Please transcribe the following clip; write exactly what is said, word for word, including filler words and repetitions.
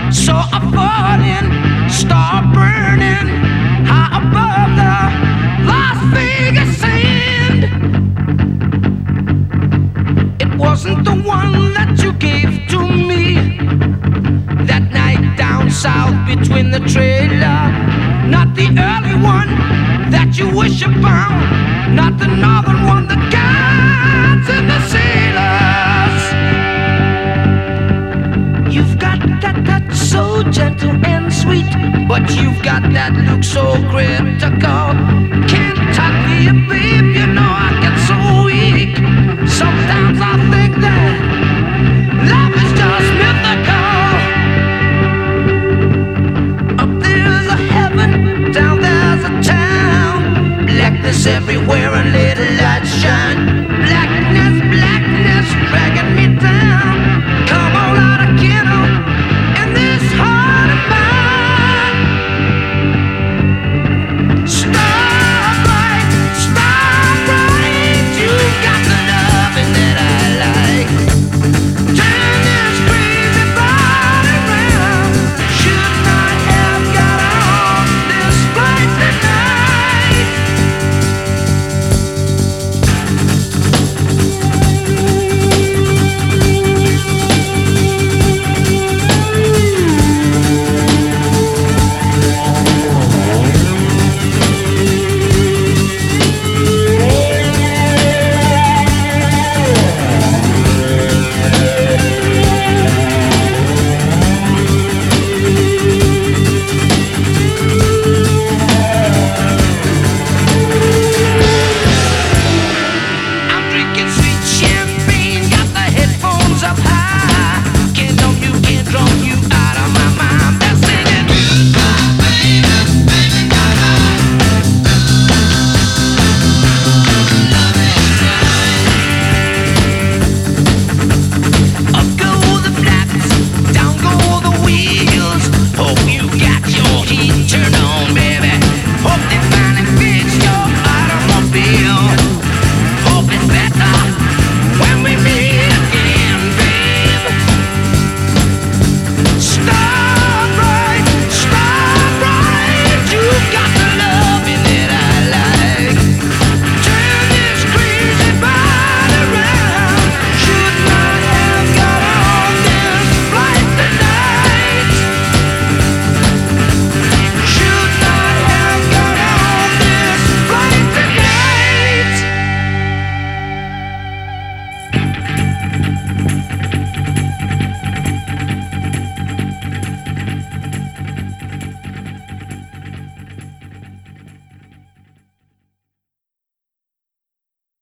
So I fall in, start burning high above the Las Vegas sand. It wasn't the one that you gave to me that night down south between the trailer. Not the early one that you wish upon, not the northern one that guides in the sailors. You've got that touch so gentle and sweet, but you've got that look so critical. Can't talk to you, babe, you know I get so weak. Sometimes I think that love is just mythical. Up there's a heaven, down there's a town, blackness everywhere.